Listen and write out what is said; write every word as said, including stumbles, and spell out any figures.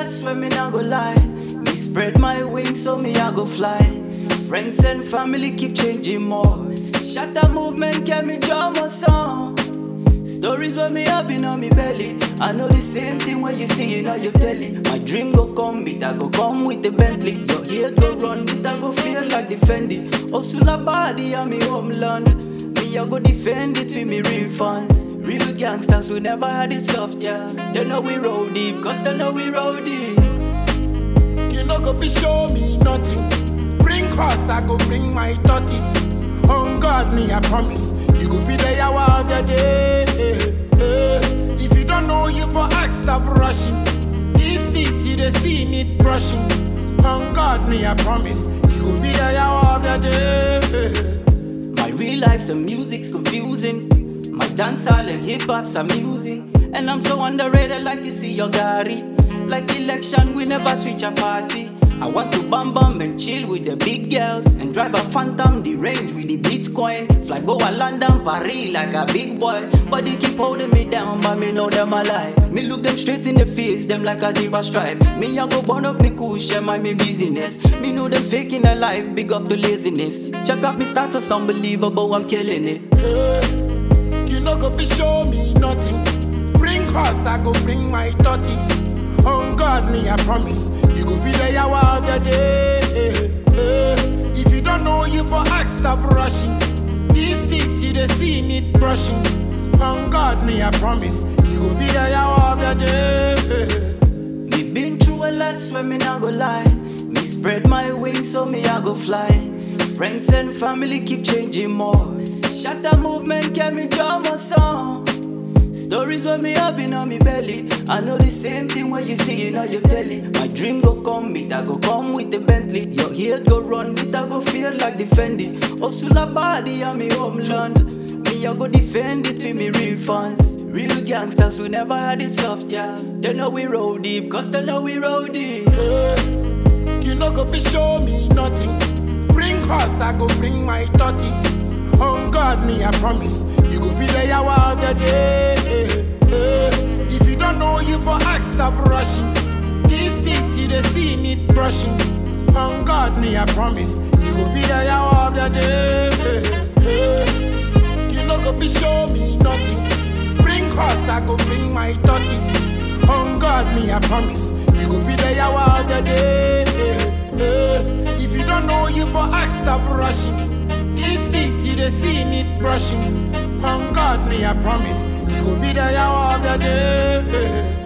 that's when me not go lie. Me spread my wings so me I go fly. Friends and family keep changing more. Shatter movement get me drum a song. Stories when me have in on me belly. I know the same thing when you see it on your telly. My dream go come, it I go come with the Bentley. Your head go run, it I go feel like defending. Osula body and me homeland. Me I go defend it for me real fans. Real gangsters who never had it soft, yeah. They know we roll deep, cause they know we roll deep. You know go fi show me nothing. Bring horse, I go bring my thirties. On God, me I promise. You go be the hour of the day. eh, eh. If you don't know, you for ask, stop rushing. This city, the scene it brushing. On God, me I promise. You go be the hour of the day. eh. My real life's and music's confusing. My dancehall and hip hop's amusing. And I'm so underrated like you see your Gary. Like election, we never switch a party. I want to bam bam and chill with the big girls. And drive a phantom, the range with the Bitcoin. Fly go a London, Paris like a big boy. But they keep holding me down, but me know them alive. Me look them straight in the face, them like a zebra stripe. Me I go burn up me cool, share my me business. Me know them faking their life, big up the laziness. Check out me status, unbelievable, I'm killing it. eh. You know go fi show me nothing. Bring horse, I go bring my thirties. On God, me I promise. You go be the hour of the day. eh, eh. If you don't know, you for ask, stop rushing. This city, the scene it brushing. On God, me I promise. You go be the hour of the day. eh. Me been through a lot, so me not go lie. Me spread my wings so me I go fly. Friends and family keep changing more. Shatter movement get me drum a song. Stories when me have in on me belly. I know the same thing when you see it on your telly. My dream go come, it I go come with the Bentley. Your head go run, it I go feel like defending. Osula body and me homeland. Me I go defend it for me real fans. Real gangsters who never had it soft, yeah. They know we roll deep, cause they know we roll deep. eh. You know go fi show me nothing. Bring horse, I go bring my thirties. On God, me I promise. You go be the hour of the day. eh, eh. If you don't know, you for ask, stop rushing. This city, the scene it brushing. On God, me I promise. You go be the hour of the day. eh, eh. You know go fi show me nothing. Bring horse, I go bring my thirties. On God, me I promise. You go be the hour of the day. eh, eh. If you don't know, you for ask, stop rushing. This city, the scene it brushing. On God, me I promise. You go be the hour of the day.